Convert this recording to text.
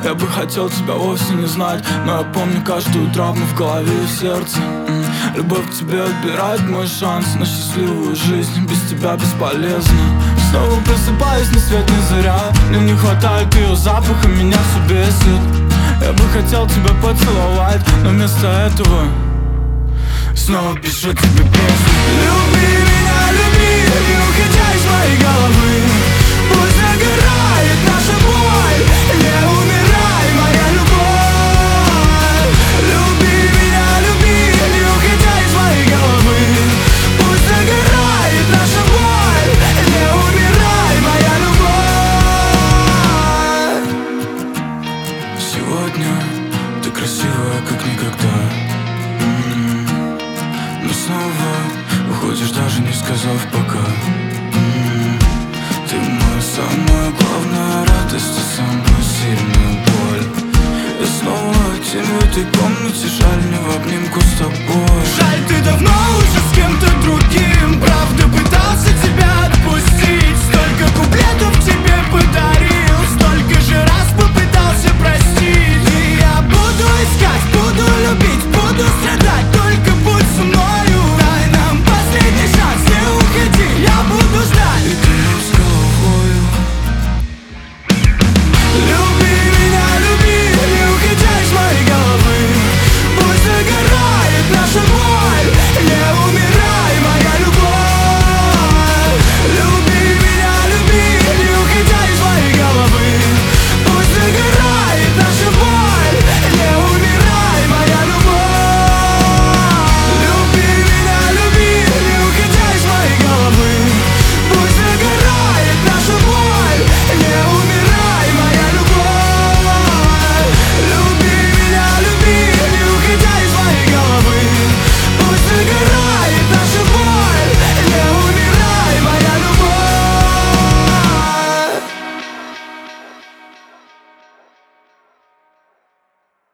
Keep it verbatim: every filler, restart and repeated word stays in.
Я бы хотел тебя вовсе не знать, но я помню каждую травму в голове и в сердце. М, Любовь к тебе отбирает мой шанс на счастливую жизнь, без тебя бесполезно. Снова просыпаюсь, ни свет, ни заря. Мне не хватает ее запаха, меня все бесит. Я бы хотел тебя поцеловать, но вместо этого снова пишу тебе песню. Люби меня, люби, не уходя из моей головы. Пусть загорает наша боль, не умирай, моя любовь. Люби меня, люби, не уходя из моей головы. Пусть загорает наша боль, не умирай, моя любовь. Сегодня ты красивая, как никогда. Но снова уходишь, даже не сказав пока. М-м-м. Ты моя самая главная радость и самая сильная боль. Я снова один в этой комнате, жаль, не в обнимку с тобой. Жаль, ты давно уже с кем-то другим. Правда, пытался тебя отпустить. Столько куплетов тебе подарил, столько же раз попытался простить.